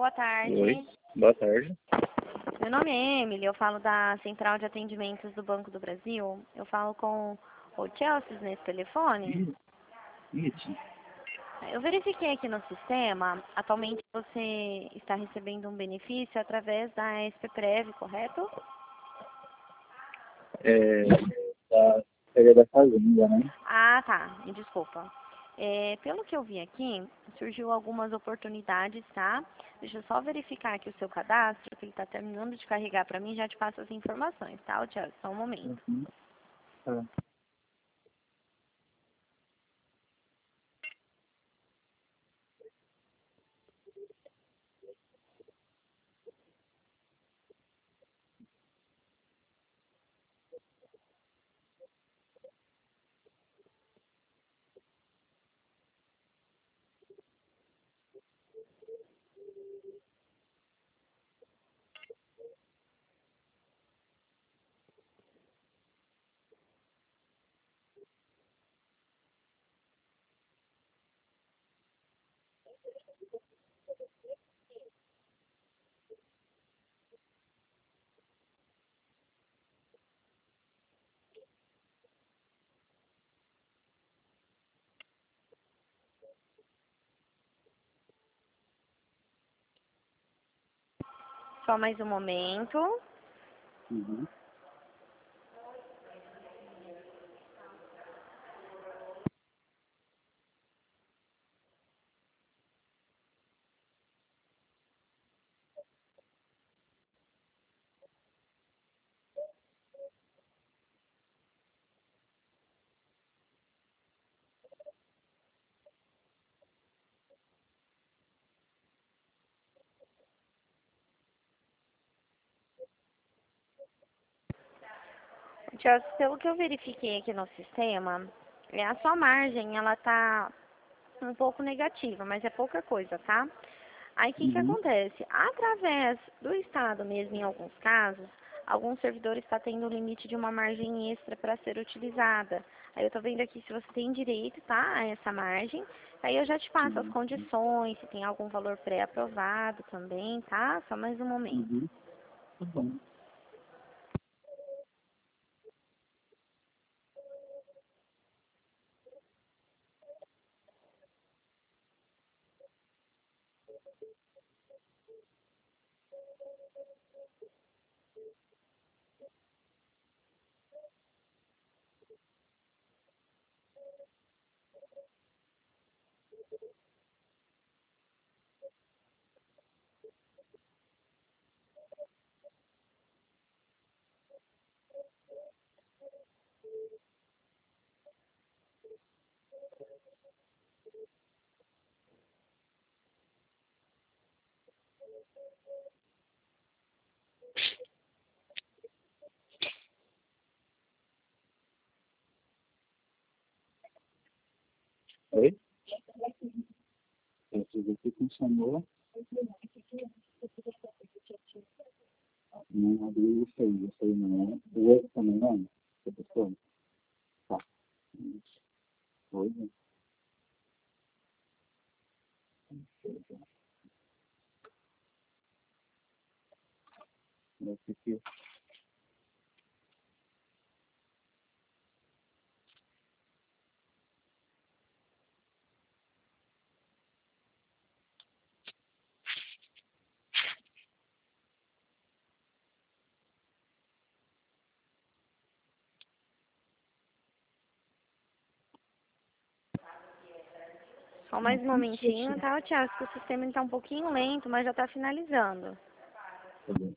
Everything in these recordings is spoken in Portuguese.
boa tarde. Oi, boa tarde. Meu nome é Emily, eu falo da Central de Atendimentos do Banco do Brasil. Eu falo com o Chelsea nesse telefone. Isso. Eu verifiquei aqui no sistema, atualmente você está recebendo um benefício através da SPPrev, correto? Seria da fazenda, né? Ah, tá, me desculpa. Pelo que eu vi aqui, surgiu algumas oportunidades, tá? Deixa eu só verificar aqui o seu cadastro, que ele está terminando de carregar para mim, já te passo as informações, tá, Chelsea? Só um momento. Uhum. Tá. Só mais um momento. Uhum. Chelsea, pelo que eu verifiquei aqui no sistema, a sua margem, ela tá um pouco negativa, mas é pouca coisa, tá? Aí o que que Uhum. acontece? Através do Estado mesmo, em alguns casos, alguns servidores estão tendo o limite de uma margem extra para ser utilizada. Aí eu estou vendo aqui se você tem direito, tá, a essa margem. Aí eu já te passo as Uhum. condições, se tem algum valor pré-aprovado também, tá? Só mais um momento. Uhum. Tá bom. Oi? Esse aqui funcionou. Não abriu isso aí não é. O outro também não? Você pessoa? Tá. Isso. Oi, né? Esse aqui. Só mais um momentinho, tá, Tiago? Que o sistema está um pouquinho lento, mas já está finalizando. Tá bom.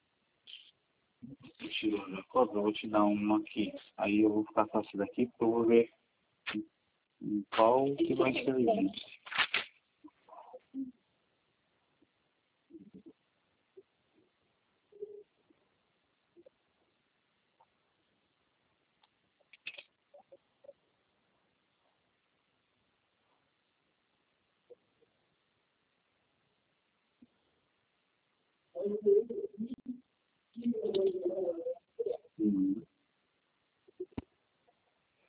Tirou da cobra, eu vou te dar uma aqui. Aí eu vou ficar com essa daqui porque eu vou ver em qual que vai servir.